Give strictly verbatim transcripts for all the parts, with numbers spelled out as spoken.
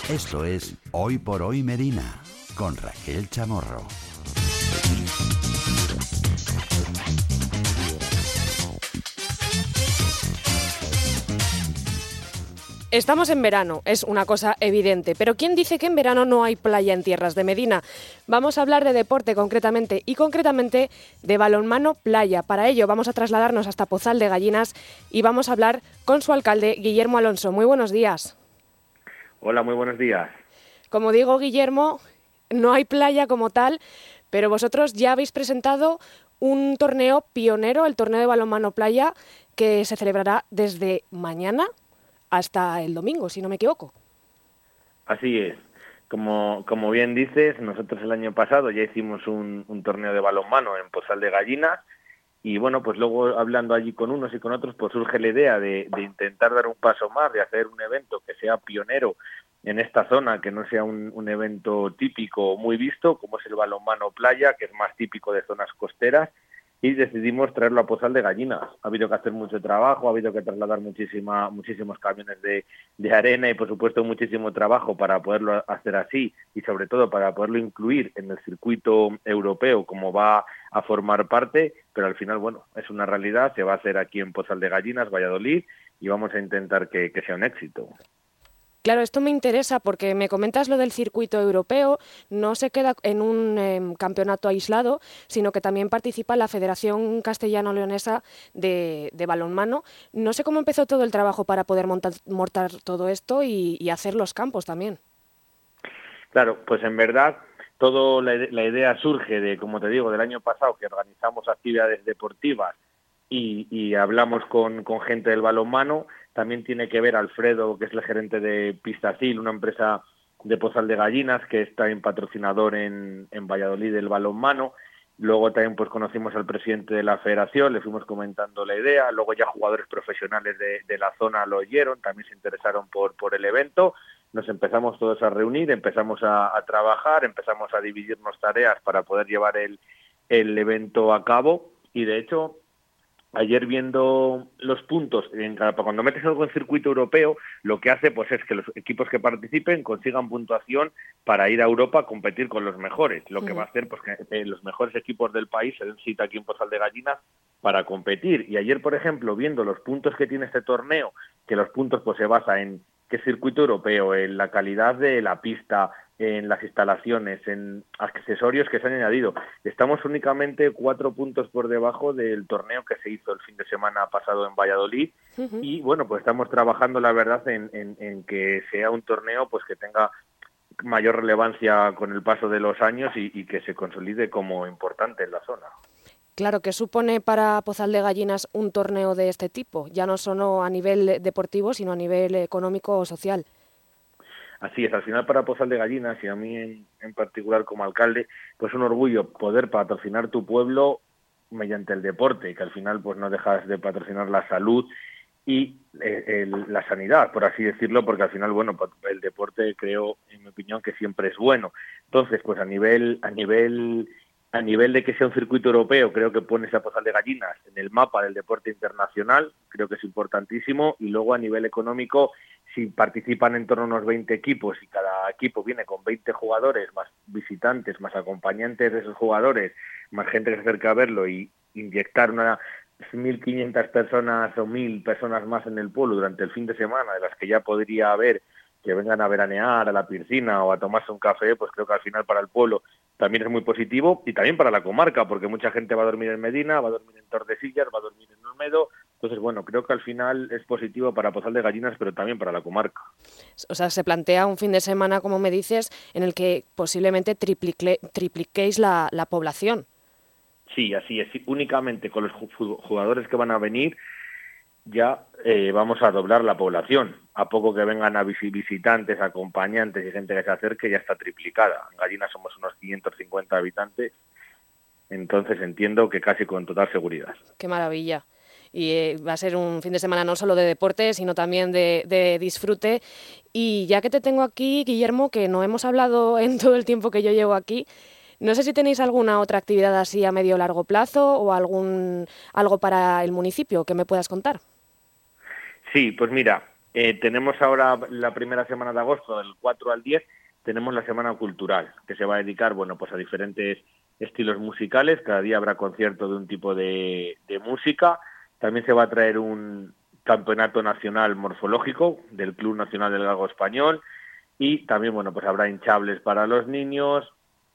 Esto es Hoy por Hoy Medina, con Raquel Chamorro. Estamos en verano, es una cosa evidente, pero ¿quién dice que en verano no hay playa en tierras de Medina? Vamos a hablar de deporte concretamente y concretamente de balonmano playa. Para ello vamos a trasladarnos hasta Pozal de Gallinas y vamos a hablar con su alcalde, Guillermo Alonso. Muy buenos días. Hola, muy buenos días. Como digo, Guillermo, no hay playa como tal, pero vosotros ya habéis presentado un torneo pionero, el torneo de balonmano playa, que se celebrará desde mañana hasta el domingo, si no me equivoco. Así es. Como, como bien dices, nosotros el año pasado ya hicimos un, un torneo de balonmano en Pozal de Gallinas y bueno, pues luego hablando allí con unos y con otros, pues surge la idea de, de intentar dar un paso más, de hacer un evento que sea pionero en esta zona, que no sea un, un evento típico muy visto, como es el balonmano playa, que es más típico de zonas costeras, y decidimos traerlo a Pozal de Gallinas. Ha habido que hacer mucho trabajo, ha habido que trasladar muchísima, muchísimos camiones de, de arena y, por supuesto, muchísimo trabajo para poderlo hacer así y, sobre todo, para poderlo incluir en el circuito europeo como va a formar parte, pero al final, bueno, es una realidad, se va a hacer aquí en Pozal de Gallinas, Valladolid, y vamos a intentar que, que sea un éxito. Claro, esto me interesa porque me comentas lo del circuito europeo, no se queda en un eh, campeonato aislado, sino que también participa la Federación Castellano-Leonesa de, de Balonmano. No sé cómo empezó todo el trabajo para poder montar, montar todo esto y, y hacer los campos también. Claro, pues en verdad todo la, la idea surge de, como te digo, del año pasado que organizamos actividades deportivas y, y hablamos con, con gente del balonmano. También tiene que ver Alfredo, que es el gerente de Pistacil, una empresa de Pozal de Gallinas, que es también patrocinador en, en Valladolid del balonmano. Luego también pues conocimos al presidente de la federación, le fuimos comentando la idea. Luego ya jugadores profesionales de, de la zona lo oyeron, también se interesaron por, por el evento. Nos empezamos todos a reunir, empezamos a, a trabajar, empezamos a dividirnos tareas para poder llevar el, el evento a cabo. Y de hecho, ayer viendo los puntos, en cada, cuando metes algo en circuito europeo, lo que hace pues es que los equipos que participen consigan puntuación para ir a Europa a competir con los mejores. Lo que va a hacer pues que eh, los mejores equipos del país se den cita aquí en Pozal de Gallinas para competir. Y ayer, por ejemplo, viendo los puntos que tiene este torneo, que los puntos pues se basa en qué circuito europeo, en la calidad de la pista, en las instalaciones, en accesorios que se han añadido. Estamos únicamente cuatro puntos por debajo del torneo que se hizo el fin de semana pasado en Valladolid. Uh-huh. Y bueno, pues estamos trabajando, la verdad, en, en, en que sea un torneo pues que tenga mayor relevancia con el paso de los años y, y que se consolide como importante en la zona. Claro, ¿qué supone para Pozal de Gallinas un torneo de este tipo? Ya no solo a nivel deportivo, sino a nivel económico o social. Así es, al final para Pozal de Gallinas y a mí en, en particular como alcalde, pues un orgullo poder patrocinar tu pueblo mediante el deporte, que al final pues no dejas de patrocinar la salud y eh, el, la sanidad, por así decirlo, porque al final, bueno, el deporte creo, en mi opinión, que siempre es bueno. Entonces, pues a nivel, a nivel A nivel de que sea un circuito europeo, creo que pones a Pozal de Gallinas en el mapa del deporte internacional, creo que es importantísimo, y luego a nivel económico, si participan en torno a unos veinte equipos y cada equipo viene con veinte jugadores, más visitantes, más acompañantes de esos jugadores, más gente que se acerca a verlo y inyectar unas mil quinientas personas o mil personas más en el pueblo durante el fin de semana, de las que ya podría haber que vengan a veranear a la piscina o a tomarse un café, pues creo que al final para el pueblo también es muy positivo y también para la comarca, porque mucha gente va a dormir en Medina, va a dormir en Tordesillas, va a dormir en Olmedo. Entonces, bueno, creo que al final es positivo para Pozal de Gallinas, pero también para la comarca. O sea, se plantea un fin de semana, como me dices, en el que posiblemente triplique, tripliquéis la, la población. Sí, así es. Únicamente con los jugadores que van a venir ya eh, vamos a doblar la población. A poco que vengan a visitantes, acompañantes y gente que se acerque, ya está triplicada. En Gallinas somos unos quinientos cincuenta habitantes, entonces entiendo que casi con total seguridad. ¡Qué maravilla! Y eh, va a ser un fin de semana no solo de deporte, sino también de, de disfrute. Y ya que te tengo aquí, Guillermo, que no hemos hablado en todo el tiempo que yo llevo aquí, no sé si tenéis alguna otra actividad así a medio o largo plazo o algún algo para el municipio que me puedas contar. Sí, pues mira, Eh, tenemos ahora la primera semana de agosto, del cuatro al diez, tenemos la Semana Cultural, que se va a dedicar, bueno, pues a diferentes estilos musicales. Cada día habrá concierto de un tipo de, de música. También se va a traer un campeonato nacional morfológico del Club Nacional del Galgo Español, y también, bueno, pues habrá hinchables para los niños,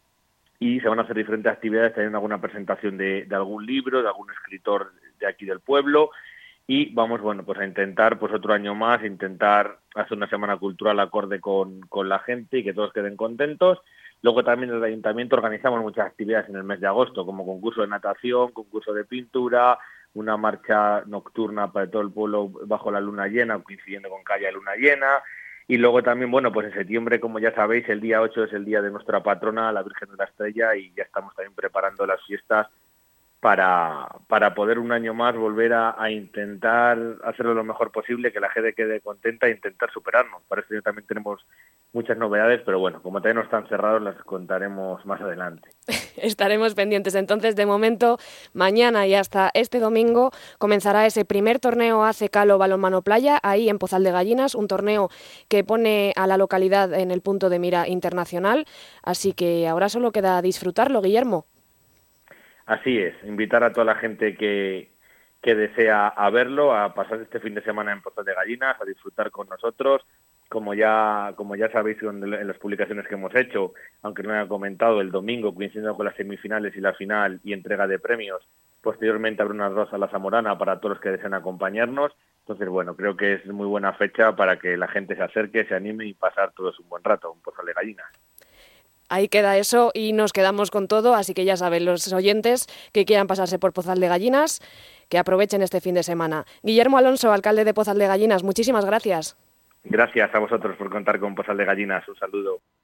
y se van a hacer diferentes actividades, también alguna presentación de, de algún libro, de algún escritor de aquí del pueblo, y vamos, bueno, pues a intentar, pues otro año más, intentar hacer una semana cultural acorde con, con la gente y que todos queden contentos. Luego también en el Ayuntamiento organizamos muchas actividades en el mes de agosto, como concurso de natación, concurso de pintura, una marcha nocturna para todo el pueblo bajo la luna llena, coincidiendo con Calle de Luna Llena. Y luego también, bueno, pues en septiembre, como ya sabéis, el día ocho es el día de nuestra patrona, la Virgen de la Estrella, y ya estamos también preparando las fiestas para, para poder un año más volver a, a intentar hacerlo lo mejor posible, que la gente quede contenta e intentar superarnos. Para eso también tenemos muchas novedades, pero bueno, como todavía no están cerrados, las contaremos más adelante. Estaremos pendientes. Entonces, de momento, mañana y hasta este domingo comenzará ese primer torneo A C Calo Balonmano Playa, ahí en Pozal de Gallinas, un torneo que pone a la localidad en el punto de mira internacional, así que ahora solo queda disfrutarlo, Guillermo. Así es, invitar a toda la gente que, que desea a verlo, a pasar este fin de semana en Pozal de Gallinas, a disfrutar con nosotros. Como ya como ya sabéis en las publicaciones que hemos hecho, aunque no haya comentado, el domingo, coincidiendo con las semifinales y la final y entrega de premios, posteriormente habrá una rosa a la Zamorana para todos los que deseen acompañarnos. Entonces, bueno, creo que es muy buena fecha para que la gente se acerque, se anime y pasar todos un buen rato en Pozal de Gallinas. Ahí queda eso y nos quedamos con todo, así que ya saben los oyentes que quieran pasarse por Pozal de Gallinas, que aprovechen este fin de semana. Guillermo Alonso, alcalde de Pozal de Gallinas, muchísimas gracias. Gracias a vosotros por contar con Pozal de Gallinas. Un saludo.